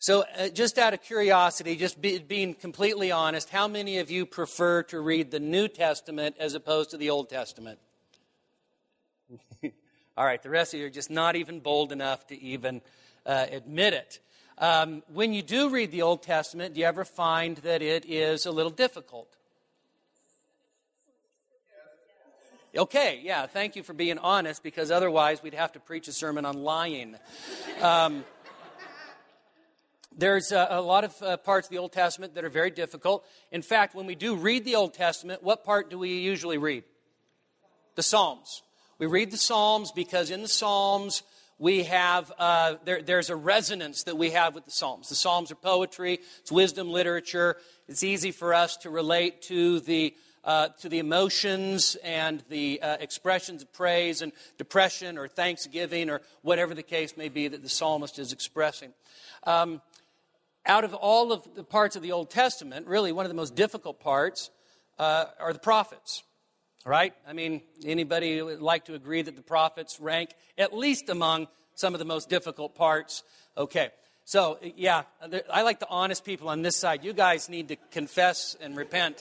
So just out of curiosity, being completely honest, how many of you prefer to read the New Testament as opposed to the Old Testament? All right, the rest of you are just not even bold enough to even admit it. When you do read the Old Testament, do you ever find that it is a little difficult? Okay, yeah, thank you for being honest, because otherwise we'd have to preach a sermon on lying. There's a lot of parts of the Old Testament that are very difficult. In fact, when we do read the Old Testament, what part do we usually read? The Psalms. We read the Psalms because in the Psalms we have, there's a resonance that we have with the Psalms. The Psalms are poetry, it's wisdom literature. It's easy for us to relate to the emotions and the expressions of praise and depression or thanksgiving or whatever the case may be that the psalmist is expressing. Out of all of the parts of the Old Testament, really one of the most difficult parts are the prophets, right? I mean, anybody would like to agree that the prophets rank at least among some of the most difficult parts? Okay, so yeah, I like the honest people on this side. You guys need to confess and repent.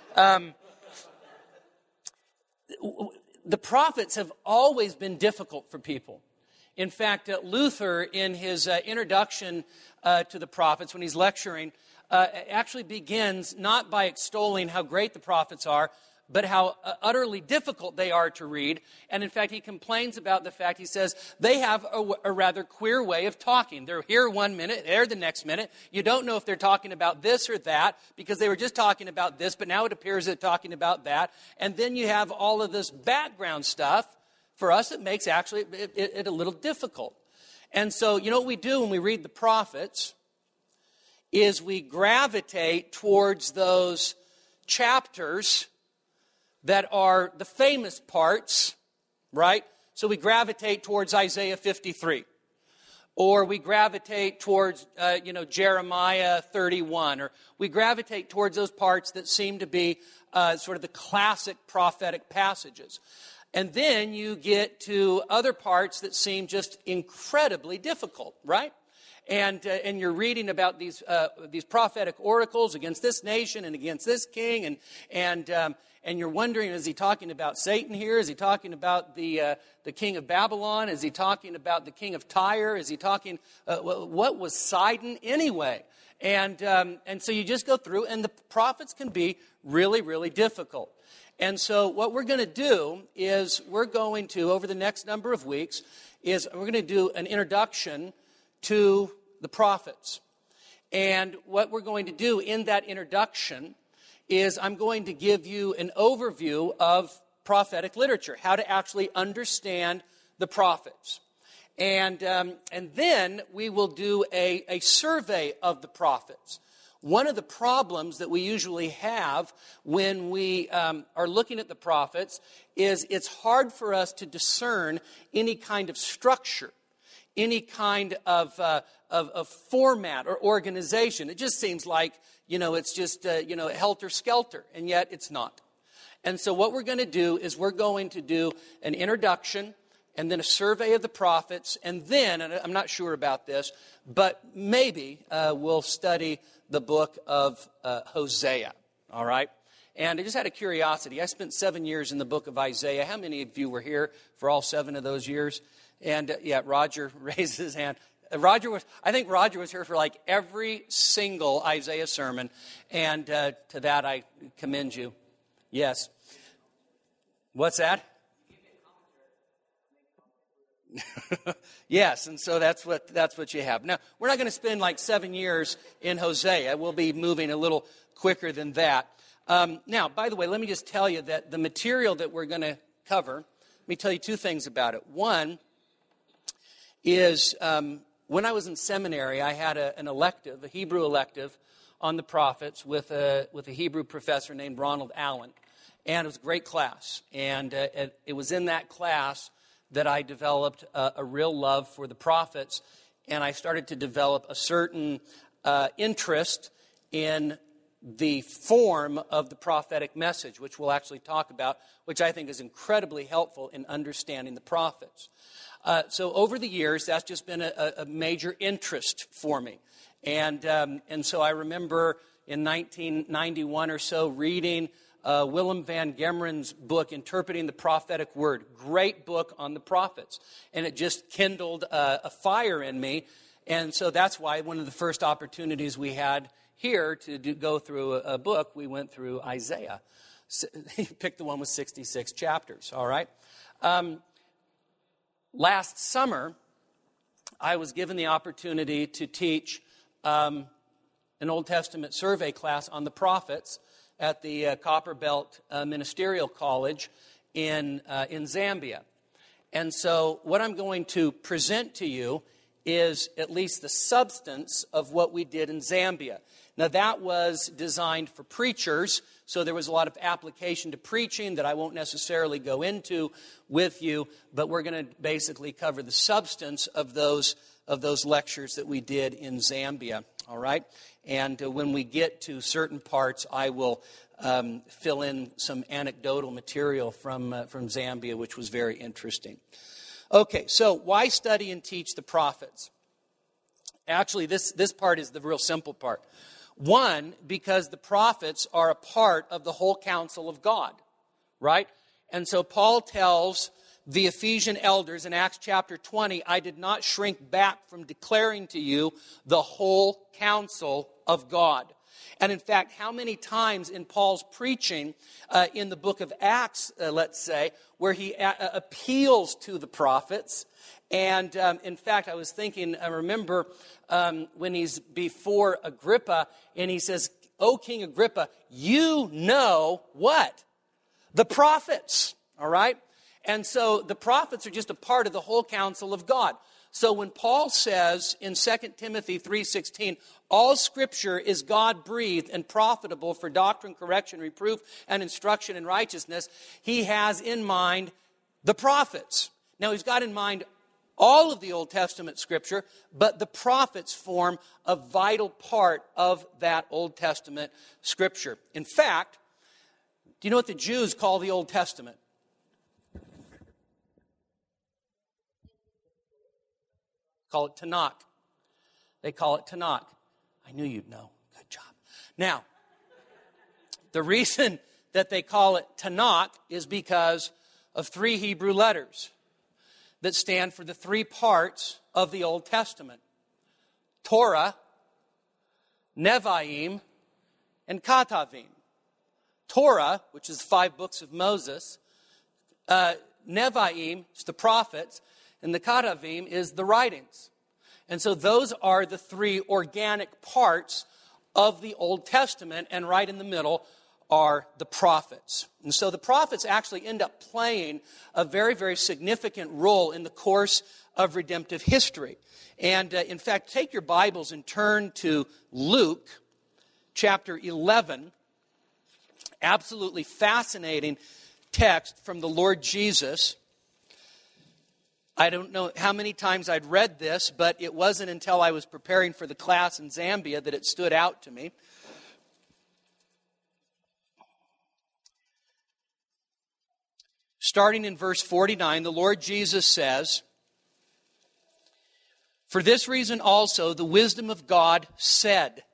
The prophets have always been difficult for people. In fact, Luther, in his introduction to the prophets, when he's lecturing, actually begins not by extolling how great the prophets are, but how utterly difficult they are to read. And in fact, he complains about the fact, he says, they have a rather queer way of talking. They're here one minute, there the next minute. You don't know if they're talking about this or that, because they were just talking about this, but now it appears they're talking about that. And then you have all of this background stuff. For us, it makes actually it a little difficult. And so, you know what we do when we read the prophets is we gravitate towards those chapters that are the famous parts, right? So we gravitate towards Isaiah 53. Or we gravitate towards, Jeremiah 31. Or we gravitate towards those parts that seem to be sort of the classic prophetic passages. And then you get to other parts that seem just incredibly difficult, right? And you're reading about these prophetic oracles against this nation and against this king, and you're wondering, is he talking about Satan here? Is he talking about the king of Babylon? Is he talking about the king of Tyre? Is he talking what was Sidon anyway? And so you just go through, and the prophets can be really, really difficult. And so what we're going to do is we're going to, over the next number of weeks, is we're going to do an introduction to the prophets. And what we're going to do in that introduction is I'm going to give you an overview of prophetic literature, how to actually understand the prophets. And then we will do a survey of the prophets. One of the problems that we usually have when we are looking at the prophets is it's hard for us to discern any kind of structure, any kind of format or organization. It just seems like, it's just, helter-skelter, and yet it's not. And so what we're going to do is we're going to do an introduction and then a survey of the prophets, and then, and I'm not sure about this, but maybe we'll study the book of Hosea, all right? And I just had a curiosity. I spent 7 years in the book of Isaiah. How many of you were here for all 7 of those years? And, Roger raised his hand. I think Roger was here for like every single Isaiah sermon, and to that I commend you. Yes. What's that? Yes, and so that's what you have. Now, we're not going to spend like 7 years in Hosea. We'll be moving a little quicker than that. Now, by the way, let me just tell you that the material that we're going to cover, let me tell you 2 things about it. One is when I was in seminary, I had an elective, a Hebrew elective, on the prophets with a Hebrew professor named Ronald Allen. And it was a great class. And it was in that class that I developed a real love for the prophets, and I started to develop a certain interest in the form of the prophetic message, which we'll actually talk about, which I think is incredibly helpful in understanding the prophets. So over the years, that's just been a major interest for me. And so I remember in 1991 or so reading Willem van Gemmeren's book, Interpreting the Prophetic Word. Great book on the prophets. And it just kindled a fire in me. And so that's why one of the first opportunities we had here to go through a book, we went through Isaiah. He picked the one with 66 chapters, all right? Last summer, I was given the opportunity to teach an Old Testament survey class on the prophets at the Copper Belt Ministerial College in Zambia. And so what I'm going to present to you is at least the substance of what we did in Zambia. Now, that was designed for preachers, so there was a lot of application to preaching that I won't necessarily go into with you, but we're going to basically cover the substance of those lectures that we did in Zambia, all right? And when we get to certain parts, I will fill in some anecdotal material from Zambia, which was very interesting. Okay, so why study and teach the prophets? Actually, this part is the real simple part. One, because the prophets are a part of the whole counsel of God, right? And so Paul tells the Ephesian elders in Acts chapter 20, I did not shrink back from declaring to you the whole counsel of God. And in fact, how many times in Paul's preaching in the book of Acts, let's say, where he appeals to the prophets. And in fact, I remember when he's before Agrippa, and he says, "O King Agrippa, you know what? The prophets," all right? And so the prophets are just a part of the whole counsel of God. So when Paul says in 2 Timothy 3:16, all Scripture is God-breathed and profitable for doctrine, correction, reproof, and instruction in righteousness, he has in mind the prophets. Now, he's got in mind all of the Old Testament Scripture, but the prophets form a vital part of that Old Testament Scripture. In fact, do you know what the Jews call the Old Testament? Call it Tanakh. They call it Tanakh. I knew you'd know. Good job. Now, the reason that they call it Tanakh is because of 3 Hebrew letters that stand for the 3 parts of the Old Testament. Torah, Nevi'im, and Ketuvim. Torah, which is 5 books of Moses, Nevi'im is the prophets, and the Ketuvim is the writings. And so those are the 3 organic parts of the Old Testament, and right in the middle are the prophets. And so the prophets actually end up playing a very, very significant role in the course of redemptive history. And in fact, take your Bibles and turn to Luke chapter 11. Absolutely fascinating text from the Lord Jesus. I don't know how many times I'd read this, but it wasn't until I was preparing for the class in Zambia that it stood out to me. Starting in verse 49, the Lord Jesus says, "For this reason also the wisdom of God said,"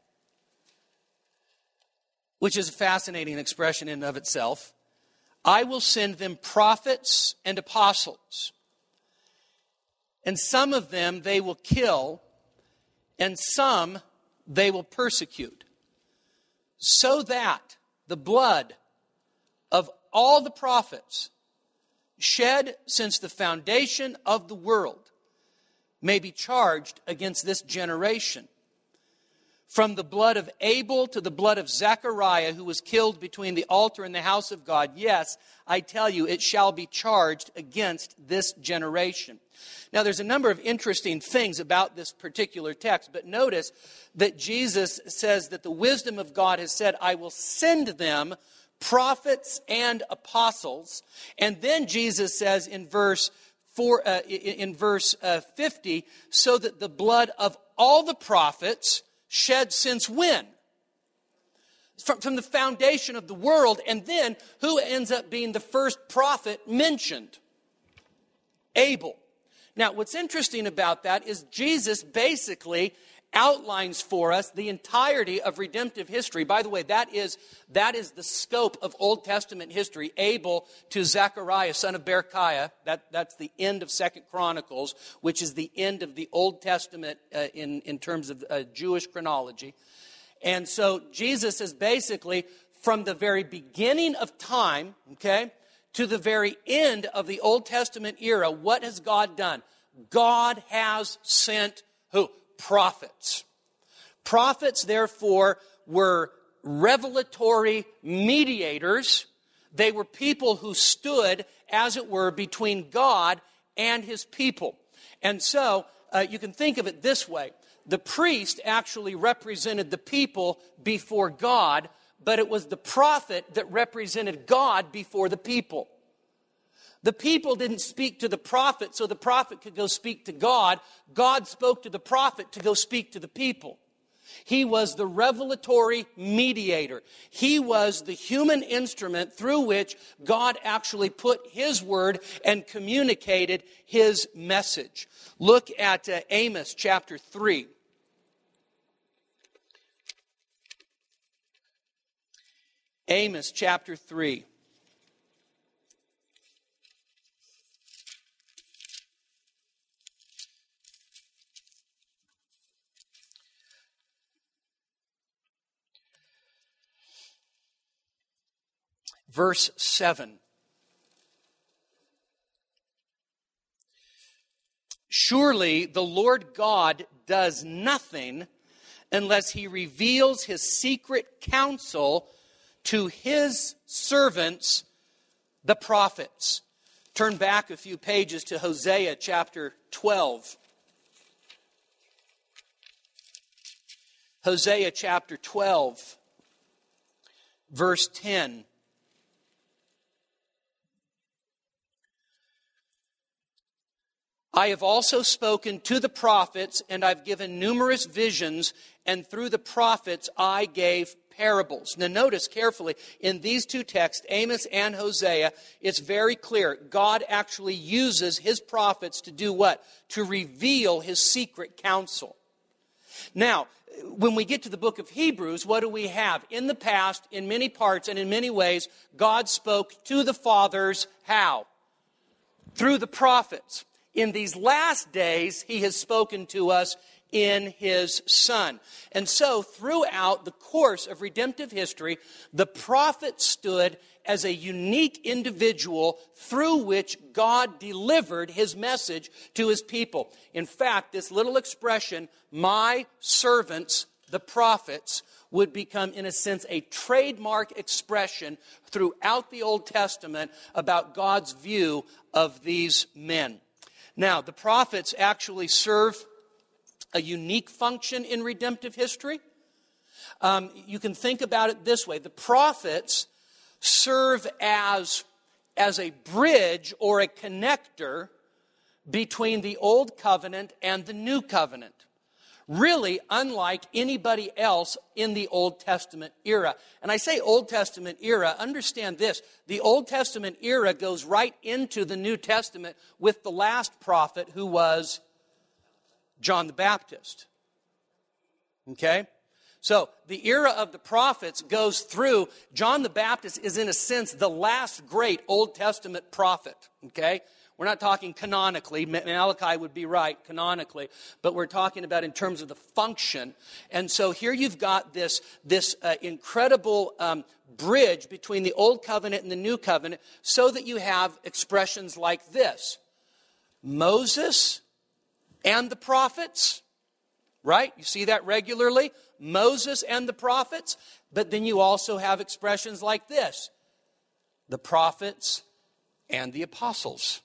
which is a fascinating expression in and of itself, "I will send them prophets and apostles. And some of them they will kill, and some they will persecute, so that the blood of all the prophets shed since the foundation of the world may be charged against this generation. From the blood of Abel to the blood of Zechariah, who was killed between the altar and the house of God, yes, I tell you, it shall be charged against this generation." Now, there's a number of interesting things about this particular text, but notice that Jesus says that the wisdom of God has said, "I will send them prophets and apostles." And then Jesus says in verse 50, "So that the blood of all the prophets shed since when?" From the foundation of the world. And then who ends up being the first prophet mentioned? Abel. Now, what's interesting about that is Jesus basically outlines for us the entirety of redemptive history. By the way, that is the scope of Old Testament history. Abel to Zechariah, son of Berechiah. That's the end of 2 Chronicles, which is the end of the Old Testament in terms of Jewish chronology. And so Jesus is basically from the very beginning of time, okay, to the very end of the Old Testament era. What has God done? God has sent who? Prophets. Prophets, therefore, were revelatory mediators. They were people who stood, as it were, between God and his people. And so, you can think of it this way. The priest actually represented the people before God, but it was the prophet that represented God before the people. The people didn't speak to the prophet so the prophet could go speak to God. God spoke to the prophet to go speak to the people. He was the revelatory mediator. He was the human instrument through which God actually put his word and communicated his message. Look at Amos chapter 3. Amos chapter 3. Verse 7. Surely the Lord God does nothing unless he reveals his secret counsel to his servants, the prophets. Turn back a few pages to Hosea chapter 12. Hosea chapter 12, verse 10. I have also spoken to the prophets, and I've given numerous visions, and through the prophets I gave parables. Now notice carefully, in these two texts, Amos and Hosea, it's very clear. God actually uses his prophets to do what? To reveal his secret counsel. Now, when we get to the book of Hebrews, what do we have? In the past, in many parts and in many ways, God spoke to the fathers, how? Through the prophets. In these last days, he has spoken to us in his Son. And so, throughout the course of redemptive history, the prophet stood as a unique individual through which God delivered his message to his people. In fact, this little expression, my servants, the prophets, would become, in a sense, a trademark expression throughout the Old Testament about God's view of these men. Now, the prophets actually serve a unique function in redemptive history. You can think about it this way. The prophets serve as a bridge or a connector between the Old Covenant and the New Covenant. Really unlike anybody else in the Old Testament era. And I say Old Testament era, understand this. The Old Testament era goes right into the New Testament with the last prophet, who was John the Baptist. Okay? So the era of the prophets goes through. John the Baptist is, in a sense, the last great Old Testament prophet. Okay? We're not talking canonically. Malachi would be right, canonically. But we're talking about in terms of the function. And so here you've got this incredible bridge between the Old Covenant and the New Covenant, so that you have expressions like this. Moses and the prophets, right? You see that regularly. Moses and the prophets. But then you also have expressions like this. The prophets and the apostles.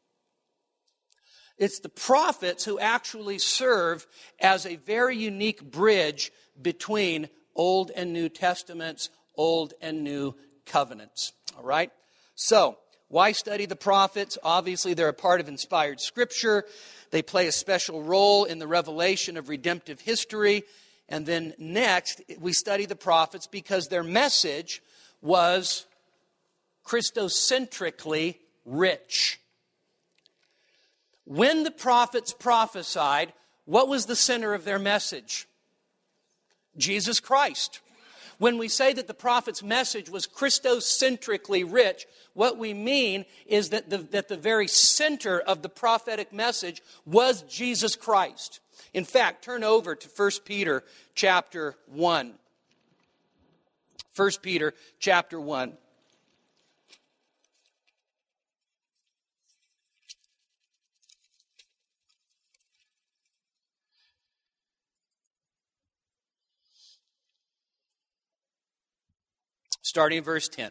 It's the prophets who actually serve as a very unique bridge between Old and New Testaments, Old and New Covenants. All right? So, why study the prophets? Obviously, they're a part of inspired Scripture. They play a special role in the revelation of redemptive history. And then next, we study the prophets because their message was Christocentrically rich. When the prophets prophesied, What was the center of their message? Jesus Christ. When we say that the prophet's message was Christocentrically rich, what we mean is that the very center of the prophetic message was Jesus Christ. In fact, turn over to 1 Peter chapter 1. 1 Peter chapter 1. Starting in verse 10.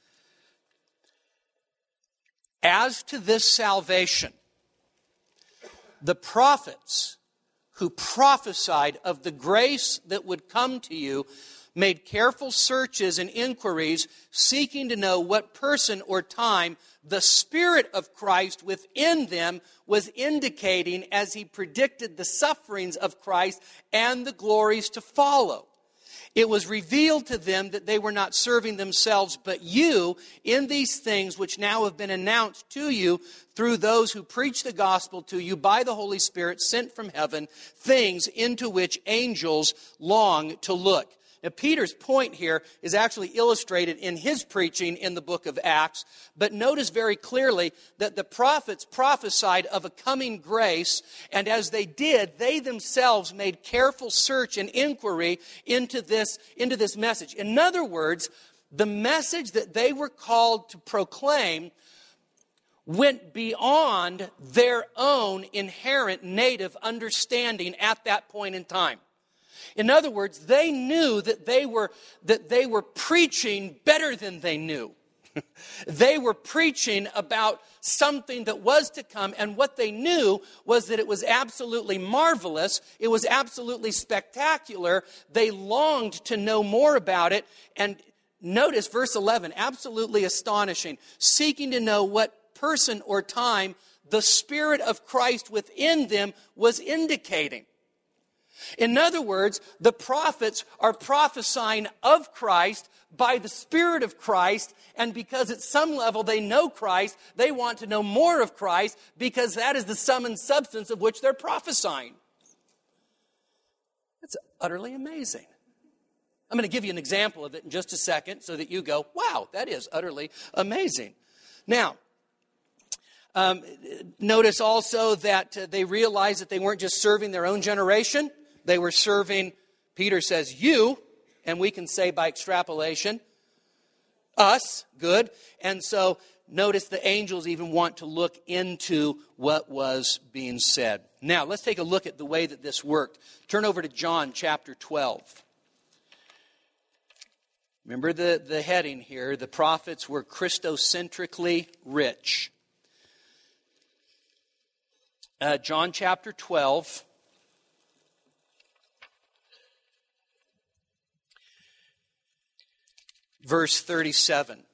As to this salvation, the prophets who prophesied of the grace that would come to you made careful searches and inquiries, seeking to know what person or time the Spirit of Christ within them was indicating as he predicted the sufferings of Christ and the glories to follow. It was revealed to them that they were not serving themselves, but you in these things which now have been announced to you through those who preach the gospel to you by the Holy Spirit sent from heaven, things into which angels long to look. Now, Peter's point here is actually illustrated in his preaching in the book of Acts, but notice very clearly that the prophets prophesied of a coming grace, and as they did, they themselves made careful search and inquiry into this message. In other words, the message that they were called to proclaim went beyond their own inherent native understanding at that point in time. In other words, they knew that they were preaching better than they knew. They were preaching about something that was to come, and what they knew was that it was absolutely marvelous. It was absolutely spectacular. They longed to know more about it. And notice verse 11, absolutely astonishing, seeking to know what person or time the Spirit of Christ within them was indicating. In other words, the prophets are prophesying of Christ by the Spirit of Christ, and because at some level they know Christ, they want to know more of Christ because that is the sum and substance of which they're prophesying. It's utterly amazing. I'm going to give you an example of it in just a second so that you go, wow, that is utterly amazing. Now, notice also that they realized that they weren't just serving their own generation. They were serving, Peter says, you, and we can say by extrapolation, us, good. And so notice the angels even want to look into what was being said. Now, let's take a look at the way that this worked. Turn over to John chapter 12. Remember the heading here, the prophets were Christocentrically rich. John chapter 12. Verse 37.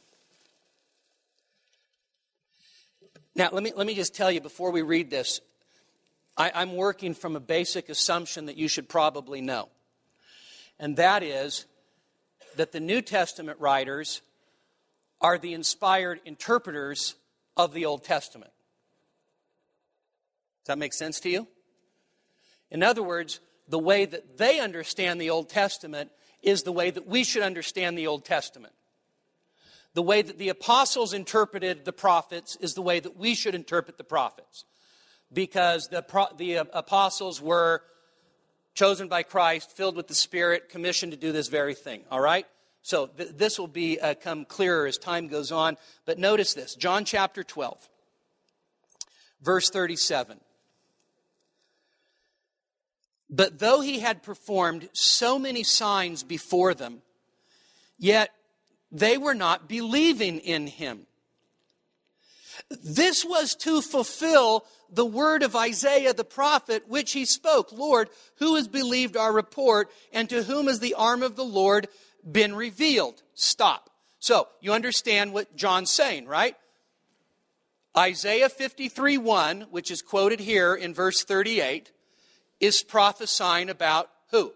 Now, let me just tell you before we read this, I'm working from a basic assumption that you should probably know. And that is that the New Testament writers are the inspired interpreters of the Old Testament. Does that make sense to you? In other words, the way that they understand the Old Testament is the way that we should understand the Old Testament. The way that the apostles interpreted the prophets is the way that we should interpret the prophets. Because the apostles were chosen by Christ, filled with the Spirit, commissioned to do this very thing. All right? So this will become clearer as time goes on. But notice this. John chapter 12, verse 37. But though he had performed so many signs before them, yet they were not believing in him. This was to fulfill the word of Isaiah the prophet, which he spoke. Lord, who has believed our report, and to whom has the arm of the Lord been revealed? Stop. So, you understand what John's saying, right? Isaiah 53:1, which is quoted here in verse 38, is prophesying about who?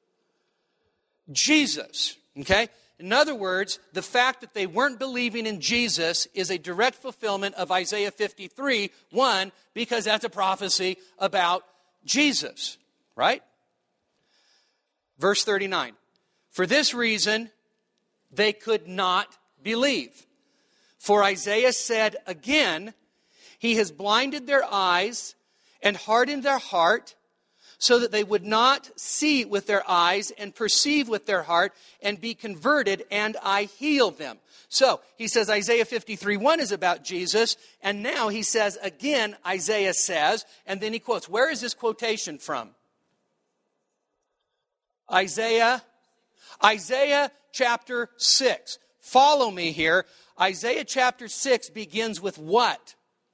Jesus. Okay? In other words, the fact that they weren't believing in Jesus is a direct fulfillment of Isaiah 53:1, because that's a prophecy about Jesus, right? Verse 39. For this reason, they could not believe. For Isaiah said again, He has blinded their eyes and hardened their heart, so that they would not see with their eyes and perceive with their heart and be converted, and I heal them. So he says Isaiah 53:1 is about Jesus, and now he says again, Isaiah says, and then he quotes. Where is this quotation from? Isaiah chapter 6. Follow me here. Isaiah chapter 6 begins with what?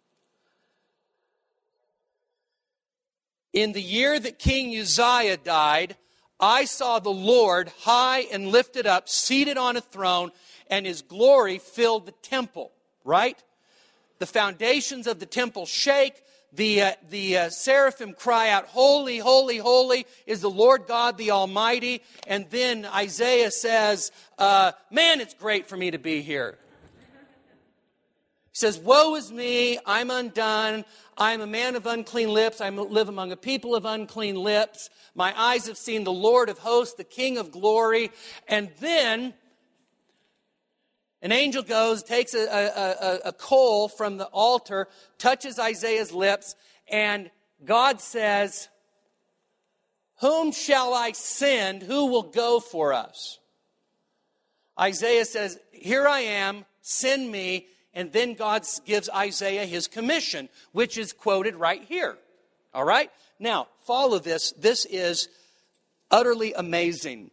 In the year that King Uzziah died, I saw the Lord high and lifted up, seated on a throne, and His glory filled the temple. Right? The foundations of the temple shake. The seraphim cry out, holy, holy, holy is the Lord God the Almighty. And then Isaiah says, man, it's great for me to be here. He says, woe is me, I'm undone. I'm a man of unclean lips. I live among a people of unclean lips. My eyes have seen the Lord of hosts, the King of glory. And then an angel goes, takes a coal from the altar, touches Isaiah's lips, and God says, whom shall I send? Who will go for us? Isaiah says, here I am, send me. And then God gives Isaiah his commission, which is quoted right here. All right? Now, follow this. This is utterly amazing.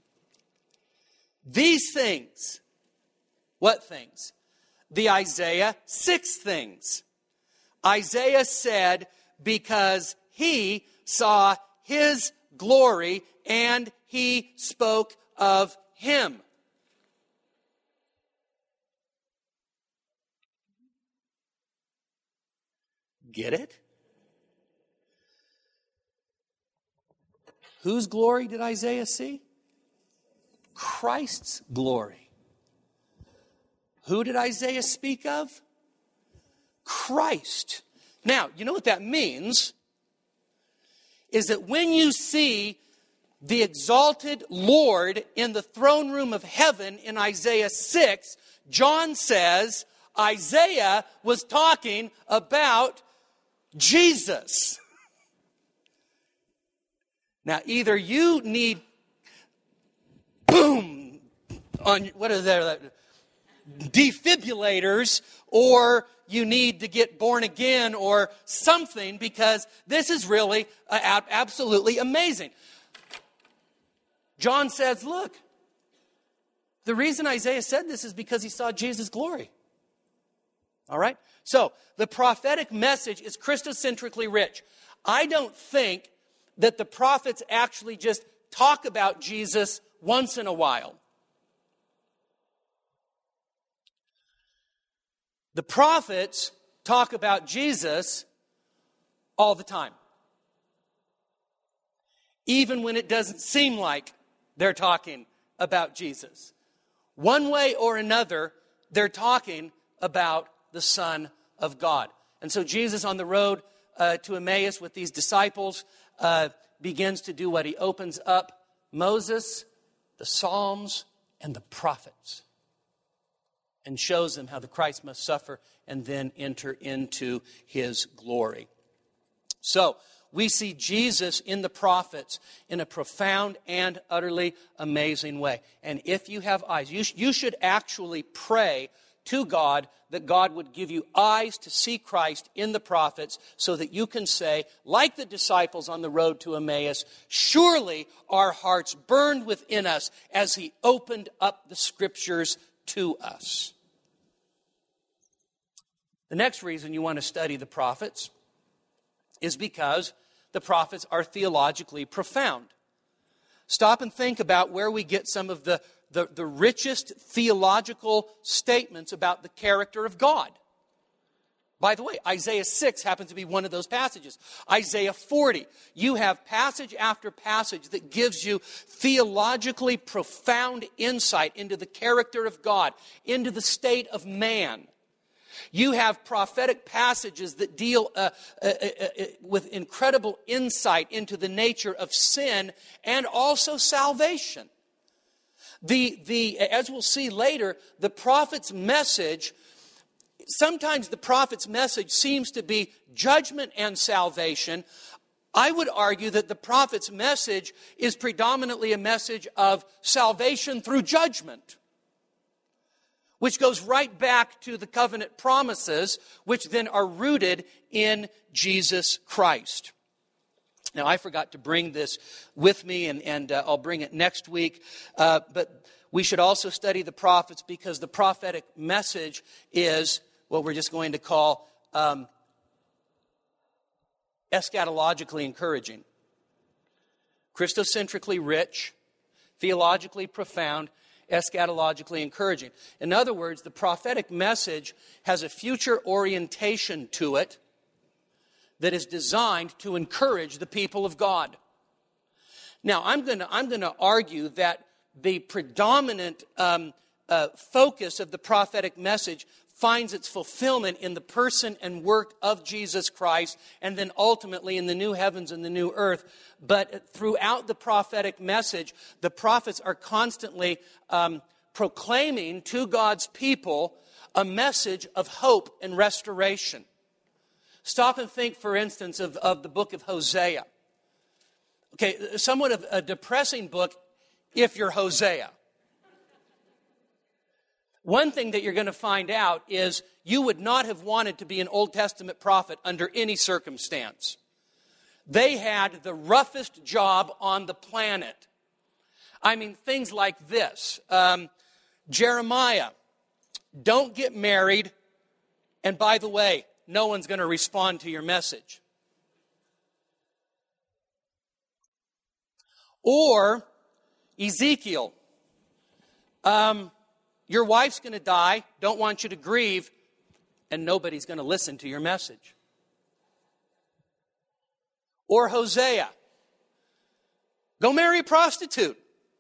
These things, what things? The Isaiah 6 things. Isaiah said, because he saw his glory and he spoke of him. Get it? Whose glory did Isaiah see? Christ's glory. Who did Isaiah speak of? Christ. Now, you know what that means? Is that when you see the exalted Lord in the throne room of heaven in Isaiah 6, John says Isaiah was talking about Jesus. Now, either you need boom on what are there defibrillators, or you need to get born again or something, because this is really absolutely amazing. John says, look, the reason Isaiah said this is because he saw Jesus' glory. All right? So, the prophetic message is Christocentrically rich. I don't think that the prophets actually just talk about Jesus once in a while. The prophets talk about Jesus all the time. Even when it doesn't seem like they're talking about Jesus. One way or another, they're talking about the Son of God. And so Jesus on the road to Emmaus with these disciples begins to do what? He opens up Moses, the Psalms, and the prophets, and shows them how the Christ must suffer and then enter into his glory. So, we see Jesus in the prophets in a profound and utterly amazing way. And if you have eyes, you should actually pray to God that God would give you eyes to see Christ in the prophets, so that you can say, like the disciples on the road to Emmaus, surely our hearts burned within us as he opened up the scriptures to us. The next reason you want to study the prophets is because the prophets are theologically profound. Stop and think about where we get some of the richest theological statements about the character of God. By the way, Isaiah 6 happens to be one of those passages. Isaiah 40, you have passage after passage that gives you theologically profound insight into the character of God, into the state of man. You have prophetic passages that deal with incredible insight into the nature of sin and also salvation. As we'll see later, the prophet's message, sometimes the prophet's message seems to be judgment and salvation. I would argue that the prophet's message is predominantly a message of salvation through judgment, which goes right back to the covenant promises, which then are rooted in Jesus Christ. Now, I forgot to bring this with me, and I'll bring it next week. But we should also study the prophets because the prophetic message is what we're just going to call eschatologically encouraging. Christocentrically rich, theologically profound, eschatologically encouraging. In other words, the prophetic message has a future orientation to it that is designed to encourage the people of God. Now, I'm going to argue that the predominant focus of the prophetic message finds its fulfillment in the person and work of Jesus Christ, and then ultimately in the new heavens and the new earth. But throughout the prophetic message, the prophets are constantly proclaiming to God's people a message of hope and restoration. Stop and think, for instance, of the book of Hosea. Okay, somewhat of a depressing book if you're Hosea. One thing that you're going to find out is you would not have wanted to be an Old Testament prophet under any circumstance. They had the roughest job on the planet. I mean, things like this. Jeremiah, don't get married, and by the way, no one's going to respond to your message. Or Ezekiel, your wife's going to die, don't want you to grieve, and nobody's going to listen to your message. Or Hosea, go marry a prostitute.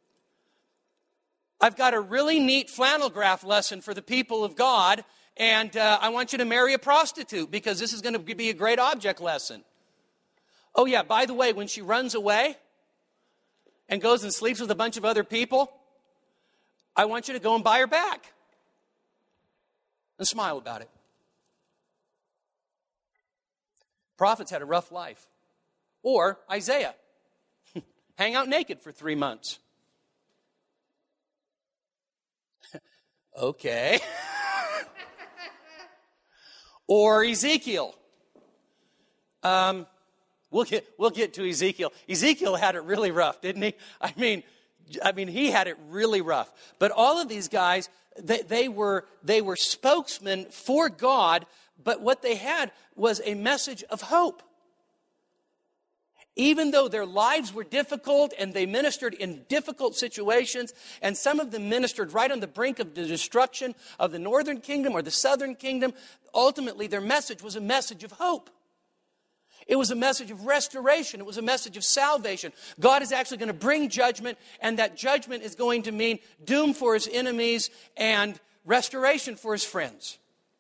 I've got a really neat flannel graph lesson for the people of God, and I want you to marry a prostitute because this is going to be a great object lesson. Oh yeah, by the way, when she runs away and goes and sleeps with a bunch of other people, I want you to go and buy her back and smile about it. Prophets had a rough life. Or Isaiah, hang out naked for 3 months. Okay. Or Ezekiel. We'll get to Ezekiel. Ezekiel had it really rough, didn't he? I mean, he had it really rough. But all of these guys, they were spokesmen for God, but what they had was a message of hope. Even though their lives were difficult and they ministered in difficult situations, and some of them ministered right on the brink of the destruction of the northern kingdom or the southern kingdom, ultimately their message was a message of hope. It was a message of restoration. It was a message of salvation. God is actually going to bring judgment, and that judgment is going to mean doom for his enemies and restoration for his friends.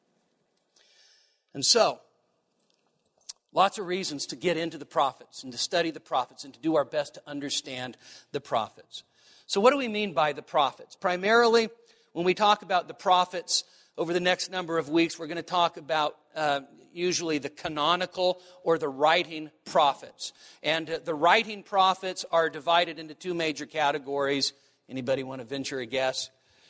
And so, lots of reasons to get into the prophets and to study the prophets and to do our best to understand the prophets. So what do we mean by the prophets? Primarily, when we talk about the prophets over the next number of weeks, we're going to talk about usually the canonical or the writing prophets. And the writing prophets are divided into two major categories. Anybody want to venture a guess?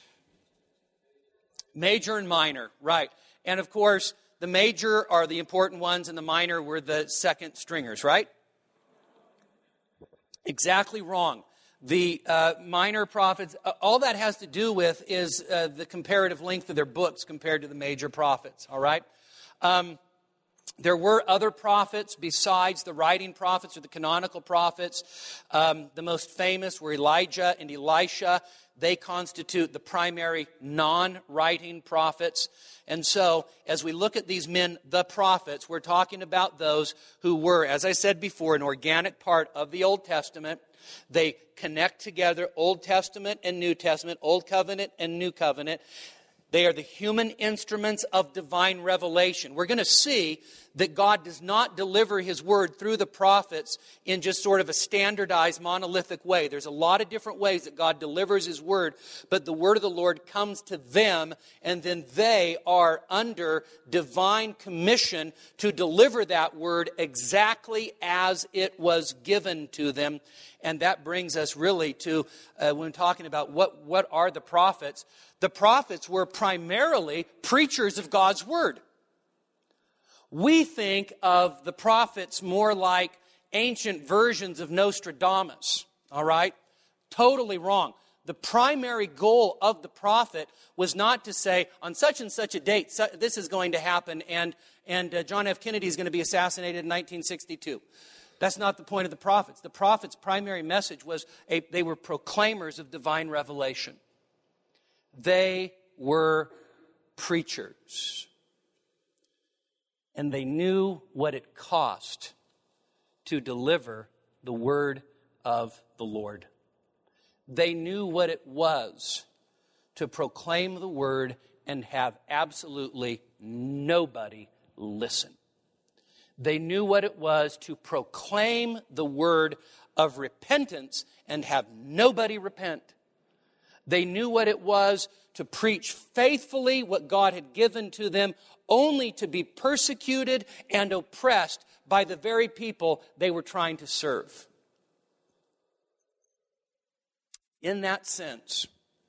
Major and minor, right. And of course, the major are the important ones and the minor were the second stringers, right? Exactly wrong. The minor prophets, all that has to do with is the comparative length of their books compared to the major prophets, all right? There were other prophets besides the writing prophets or the canonical prophets. The most famous were Elijah and Elisha. They constitute the primary non-writing prophets. And so, as we look at these men, the prophets, we're talking about those who were, as I said before, an organic part of the Old Testament. They connect together Old Testament and New Testament, Old Covenant and New Covenant. They are the human instruments of divine revelation. We're going to see that God does not deliver His word through the prophets in just sort of a standardized, monolithic way. There's a lot of different ways that God delivers His word, but the word of the Lord comes to them, and then they are under divine commission to deliver that word exactly as it was given to them. And that brings us really to, when talking about what are the prophets, the prophets were primarily preachers of God's word. We think of the prophets more like ancient versions of Nostradamus, all right? Totally wrong. The primary goal of the prophet was not to say, on such and such a date, this is going to happen, and John F. Kennedy is going to be assassinated in 1962. That's not the point of the prophets. The prophets' primary message was they were proclaimers of divine revelation. They were preachers. And they knew what it cost to deliver the word of the Lord. They knew what it was to proclaim the word and have absolutely nobody listen. They knew what it was to proclaim the word of repentance and have nobody repent. They knew what it was to preach faithfully what God had given to them, only to be persecuted and oppressed by the very people they were trying to serve. In that sense,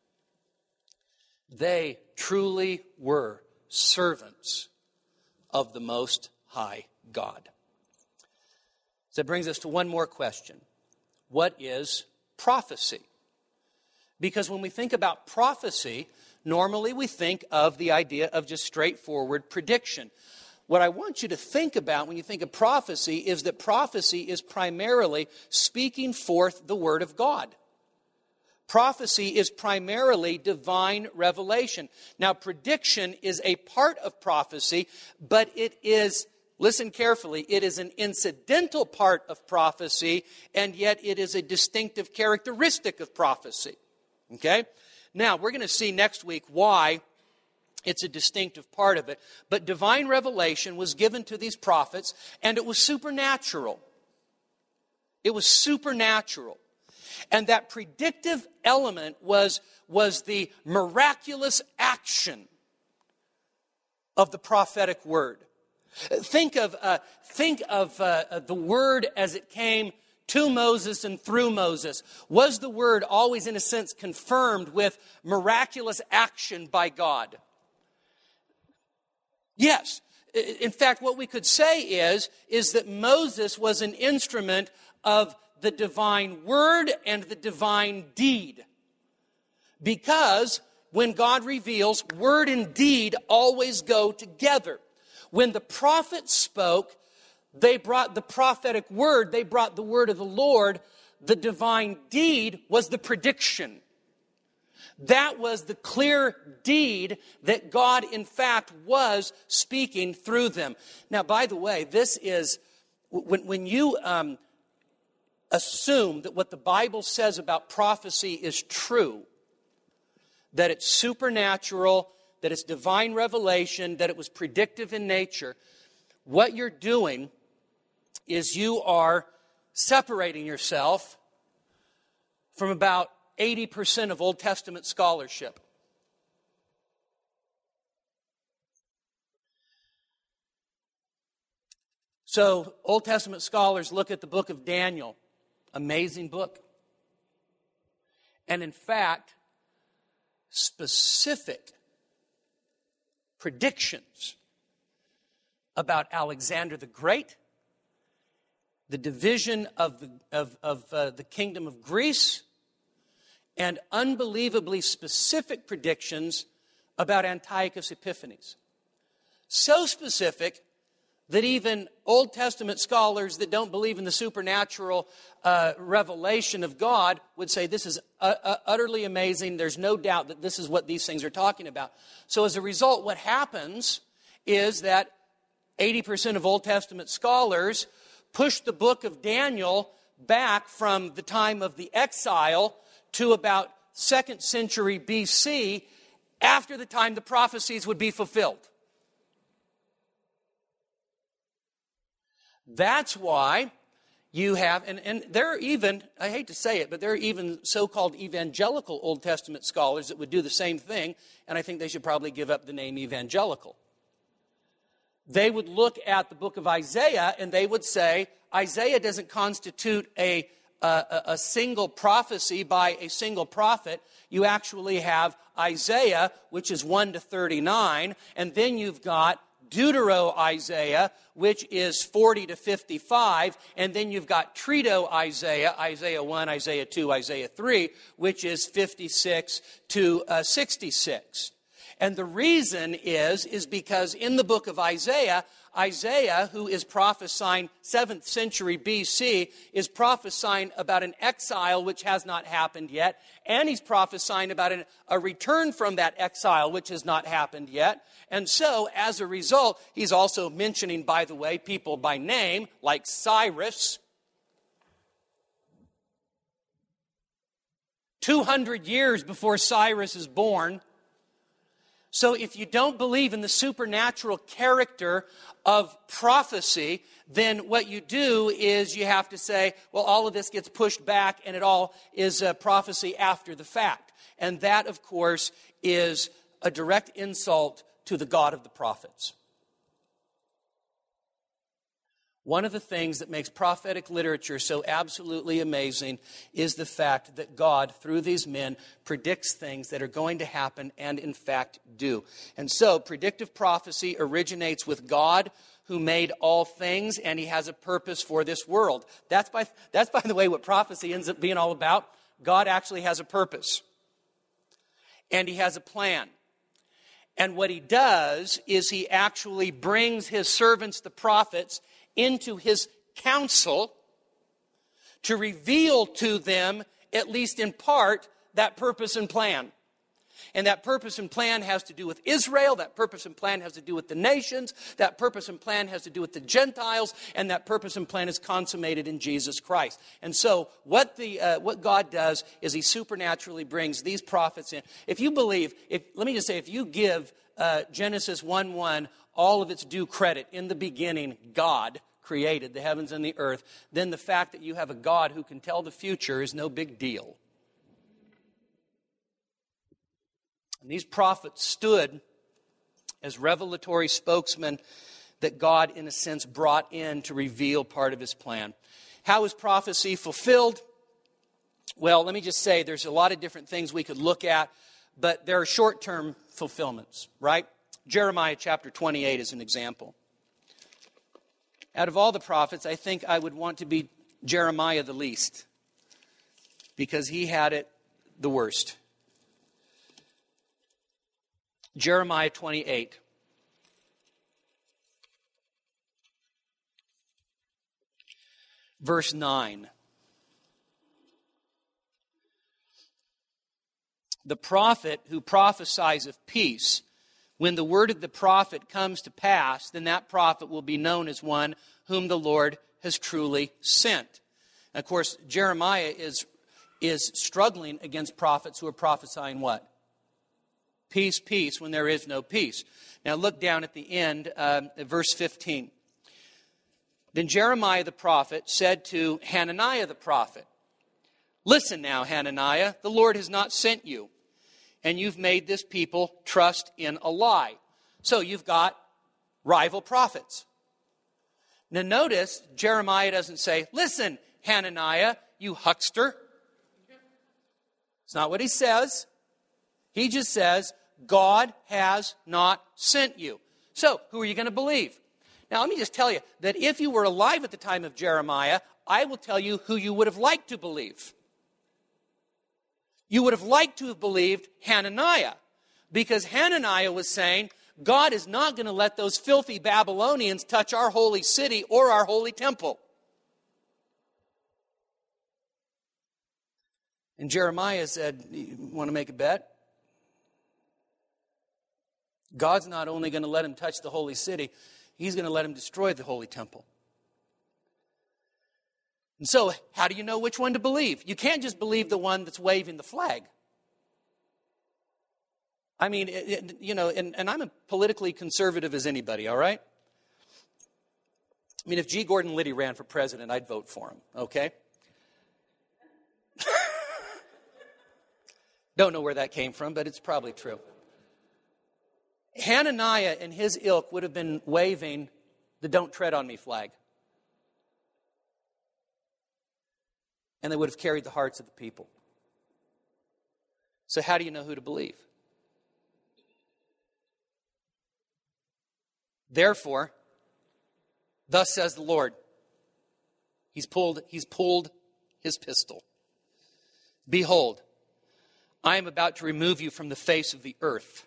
they truly were servants of the Most High God. So that brings us to one more question. What is prophecy? Because when we think about prophecy, normally we think of the idea of just straightforward prediction. What I want you to think about when you think of prophecy is that prophecy is primarily speaking forth the word of God. Prophecy is primarily divine revelation. Now, prediction is a part of prophecy, but it is, listen carefully, it is an incidental part of prophecy, and yet it is a distinctive characteristic of prophecy. Okay? Now, we're going to see next week why it's a distinctive part of it. But divine revelation was given to these prophets, and it was supernatural. It was supernatural. And that predictive element was the miraculous action of the prophetic word. Think of the word as it came to Moses and through Moses. Was the word always, in a sense, confirmed with miraculous action by God? Yes. In fact, what we could say is that Moses was an instrument of the divine word and the divine deed. Because when God reveals, word and deed always go together. When the prophets spoke, they brought the prophetic word, they brought the word of the Lord. The divine deed was the prediction. That was the clear deed that God, in fact, was speaking through them. Now, by the way, this is, when you assume that what the Bible says about prophecy is true, that it's supernatural, that it's divine revelation, that it was predictive in nature, what you're doing is you are separating yourself from about 80% of Old Testament scholarship. So, Old Testament scholars look at the book of Daniel. Amazing book. And in fact, specific predictions about Alexander the Great, the division of the kingdom of Greece, and unbelievably specific predictions about Antiochus Epiphanes. So specific that even Old Testament scholars that don't believe in the supernatural revelation of God would say this is utterly amazing. There's no doubt that this is what these things are talking about. So as a result, what happens is that 80% of Old Testament scholars push the book of Daniel back from the time of the exile to about 2nd century BC after the time the prophecies would be fulfilled. That's why you have, and there are even, I hate to say it, but there are even so-called evangelical Old Testament scholars that would do the same thing, and I think they should probably give up the name evangelical. They would look at the book of Isaiah, and they would say, Isaiah doesn't constitute a single prophecy by a single prophet. You actually have Isaiah, which is 1 to 39, and then you've got Deutero-Isaiah, which is 40 to 55, and then you've got Trito-Isaiah, Isaiah 1, Isaiah 2, Isaiah 3, which is 56 to 66. And the reason is because in the book of Isaiah, Isaiah, who is prophesying 7th century BC, is prophesying about an exile which has not happened yet, and he's prophesying about a return from that exile which has not happened yet. And so, as a result, he's also mentioning, by the way, people by name, like Cyrus. 200 years before Cyrus is born. So if you don't believe in the supernatural character of prophecy, then what you do is you have to say, well, all of this gets pushed back and it all is prophecy after the fact. And that, of course, is a direct insult to the God of the prophets. One of the things that makes prophetic literature so absolutely amazing is the fact that God, through these men, predicts things that are going to happen and, in fact, do. And so, predictive prophecy originates with God, who made all things, and he has a purpose for this world. That's by the way, what prophecy ends up being all about. God actually has a purpose. And he has a plan. And what he does is he actually brings his servants, the prophets, into his counsel to reveal to them, at least in part, that purpose and plan. And that purpose and plan has to do with Israel, that purpose and plan has to do with the nations, that purpose and plan has to do with the Gentiles, and that purpose and plan is consummated in Jesus Christ. And so what God does is he supernaturally brings these prophets in. If you believe, let me just say, if you give Genesis 1:1 all of its due credit, in the beginning, God created the heavens and the earth, then the fact that you have a God who can tell the future is no big deal. And these prophets stood as revelatory spokesmen that God, in a sense, brought in to reveal part of his plan. How is prophecy fulfilled? Well, let me just say there's a lot of different things we could look at, but there are short-term fulfillments, right? Jeremiah chapter 28 is an example. Out of all the prophets, I think I would want to be Jeremiah the least, because he had it the worst. Jeremiah 28. Verse 9. The prophet who prophesies of peace, when the word of the prophet comes to pass, then that prophet will be known as one whom the Lord has truly sent. And of course, Jeremiah is struggling against prophets who are prophesying what? Peace, peace, when there is no peace. Now look down at the end, verse 15. Then Jeremiah the prophet said to Hananiah the prophet, "Listen now, Hananiah, the Lord has not sent you, and you've made this people trust in a lie." So you've got rival prophets. Now notice, Jeremiah doesn't say, "Listen, Hananiah, you huckster." It's not what he says. He just says, God has not sent you. So, who are you going to believe? Now, let me just tell you that if you were alive at the time of Jeremiah, I will tell you who you would have liked to believe. You would have liked to have believed Hananiah, because Hananiah was saying, God is not going to let those filthy Babylonians touch our holy city or our holy temple. And Jeremiah said, "You want to make a bet? God's not only going to let him touch the holy city, he's going to let him destroy the holy temple." And so, how do you know which one to believe? You can't just believe the one that's waving the flag. I mean, and I'm as politically conservative as anybody, all right? I mean, if G. Gordon Liddy ran for president, I'd vote for him, okay? Don't know where that came from, but it's probably true. Hananiah and his ilk would have been waving the "Don't Tread on Me" flag. And they would have carried the hearts of the people. So how do you know who to believe? Therefore, thus says the Lord. He's pulled his pistol. Behold, I am about to remove you from the face of the earth.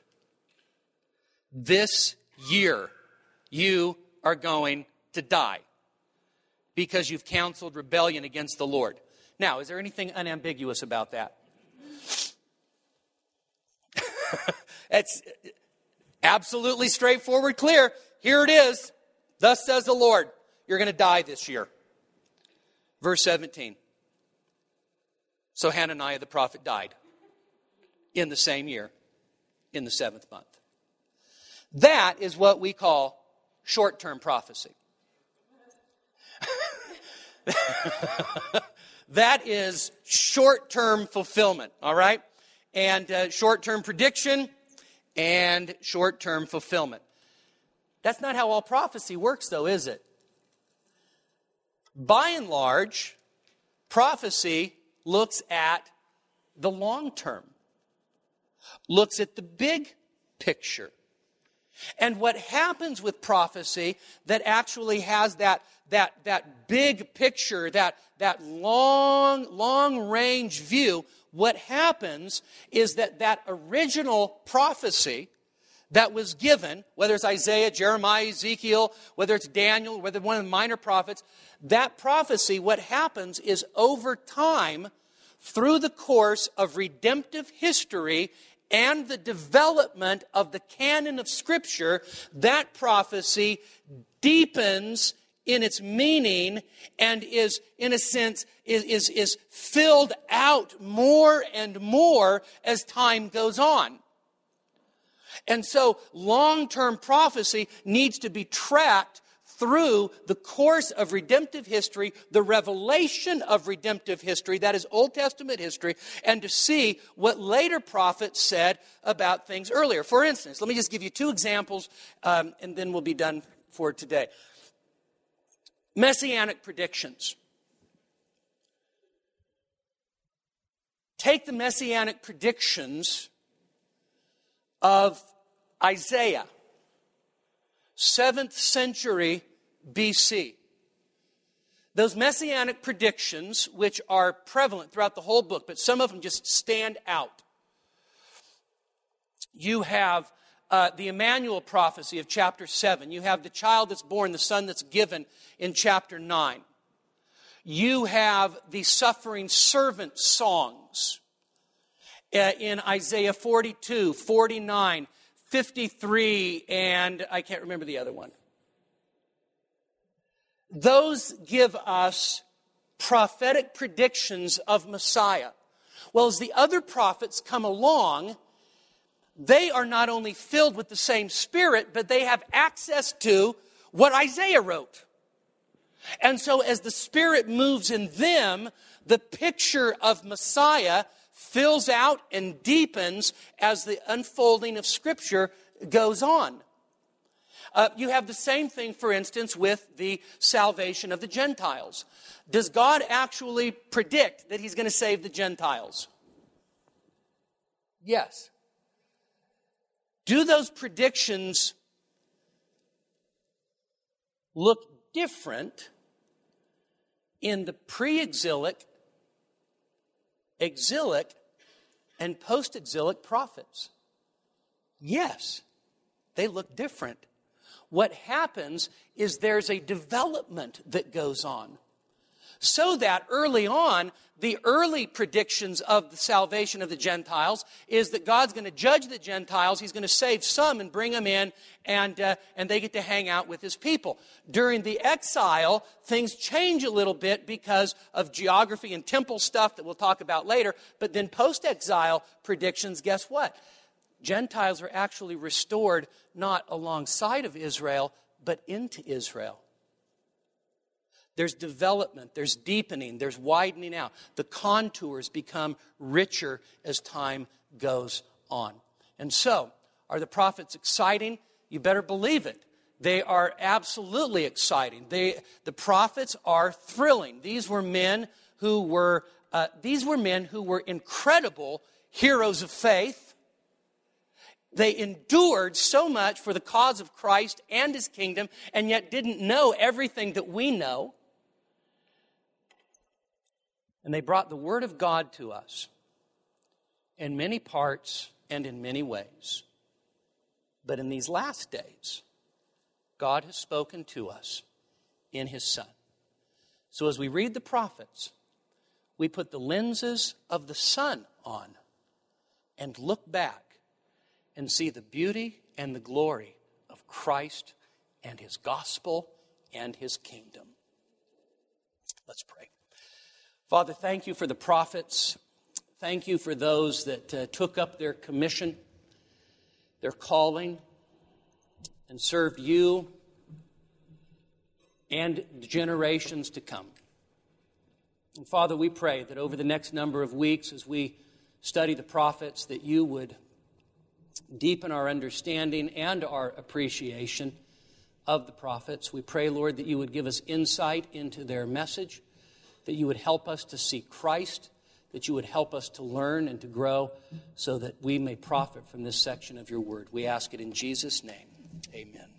This year, you are going to die because you've counseled rebellion against the Lord. Now, is there anything unambiguous about that? It's absolutely straightforward, clear. Here it is. Thus says the Lord, you're going to die this year. Verse 17. So Hananiah the prophet died in the same year, in the 7th month. That is what we call short-term prophecy. That is short-term fulfillment, all right? And short-term prediction and short-term fulfillment. That's not how all prophecy works, though, is it? By and large, prophecy looks at the long term, looks at the big picture. And what happens with prophecy that actually has that big picture, that long range view, what happens is that original prophecy that was given, whether it's Isaiah, Jeremiah, Ezekiel, whether it's Daniel, whether one of the minor prophets, that prophecy, what happens is over time, through the course of redemptive history and the development of the canon of Scripture, that prophecy deepens in its meaning and is, in a sense, is filled out more and more as time goes on. And so long-term prophecy needs to be tracked through the course of redemptive history, the revelation of redemptive history, that is Old Testament history, and to see what later prophets said about things earlier. For instance, let me just give you 2 examples, and then we'll be done for today. Messianic predictions. Take the messianic predictions of Isaiah, 7th century BC. Those messianic predictions, which are prevalent throughout the whole book, but some of them just stand out. You have the Emmanuel prophecy of chapter 7. You have the child that's born, the son that's given in chapter 9. You have the suffering servant songs in Isaiah 42, 49, 53, and I can't remember the other one. Those give us prophetic predictions of Messiah. Well, as the other prophets come along, they are not only filled with the same Spirit, but they have access to what Isaiah wrote. And so as the Spirit moves in them, the picture of Messiah fills out and deepens as the unfolding of Scripture goes on. You have the same thing, for instance, with the salvation of the Gentiles. Does God actually predict that He's going to save the Gentiles? Yes. Do those predictions look different in the pre-exilic, exilic, and post-exilic prophets? Yes, they look different. What happens is there's a development that goes on. So that early on, the early predictions of the salvation of the Gentiles is that God's going to judge the Gentiles. He's going to save some and bring them in, and they get to hang out with His people. During the exile, things change a little bit because of geography and temple stuff that we'll talk about later. But then post-exile predictions, guess what? Gentiles are actually restored not alongside of Israel, but into Israel. There's development, there's deepening, there's widening out. The contours become richer as time goes on. And so, are the prophets exciting? You better believe it. They are absolutely exciting. The prophets are thrilling. These were men who were incredible heroes of faith. They endured so much for the cause of Christ and His kingdom, and yet didn't know everything that we know. And they brought the Word of God to us in many parts and in many ways. But in these last days, God has spoken to us in His Son. So as we read the prophets, we put the lenses of the Son on and look back and see the beauty and the glory of Christ and His gospel and His kingdom. Let's pray. Father, thank you for the prophets. Thank you for those that took up their commission, their calling, and served you and the generations to come. And Father, we pray that over the next number of weeks as we study the prophets, that you would deepen our understanding and our appreciation of the prophets. We pray, Lord, that you would give us insight into their message, that you would help us to see Christ, that you would help us to learn and to grow so that we may profit from this section of your word. We ask it in Jesus' name. Amen.